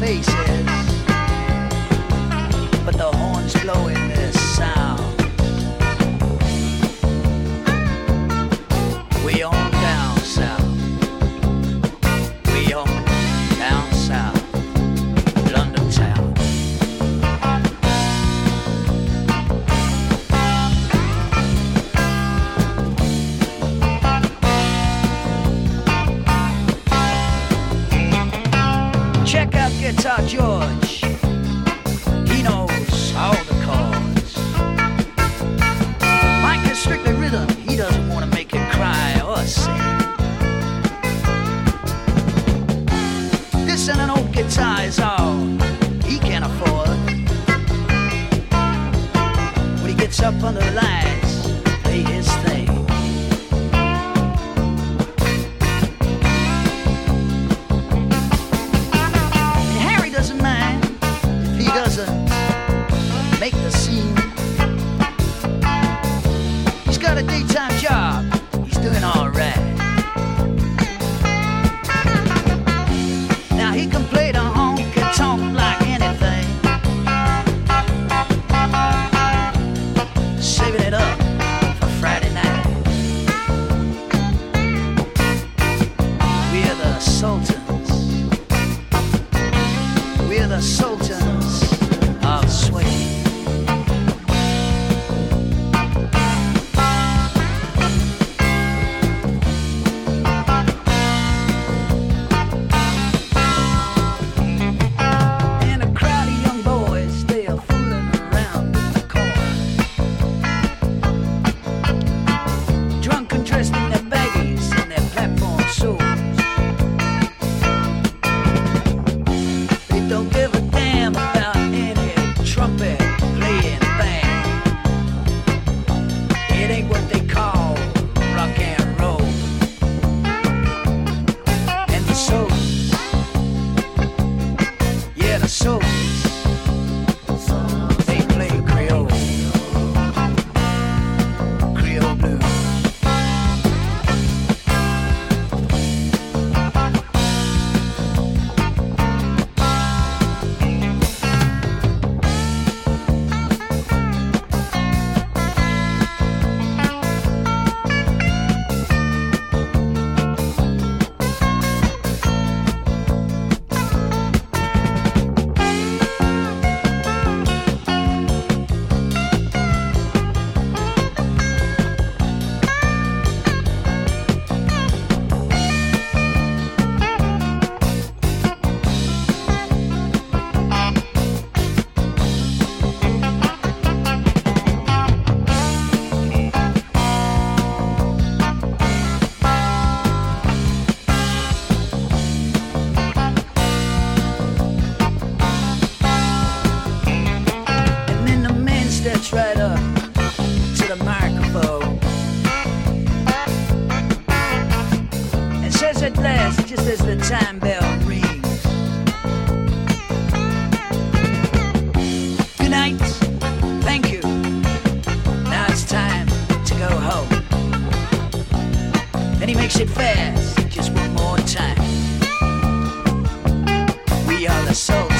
faces, but the horns blowing their sound. We on down south. We on down south. London town. Check out Guitar George. He knows all the chords. Mike is strictly rhythm. He doesn't want to make it cry or sing. This and an old guitar is all he can afford. When he gets up under the lights, play his thing. Make the scene. He's got a daytime job. He's doing all right. Now he can play the honky tonk like anything. Saving it up for Friday night. We're the Sultans. We're the Sultans of swing. Right up to the microphone and says at last, just as the time bell rings, good night, thank you, now it's time to go home. Then he makes it fast, just one more time. We are the Sultans.